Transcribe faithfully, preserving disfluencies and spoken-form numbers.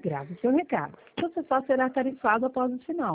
Grave o seu recado. Você só será tarifado após o sinal.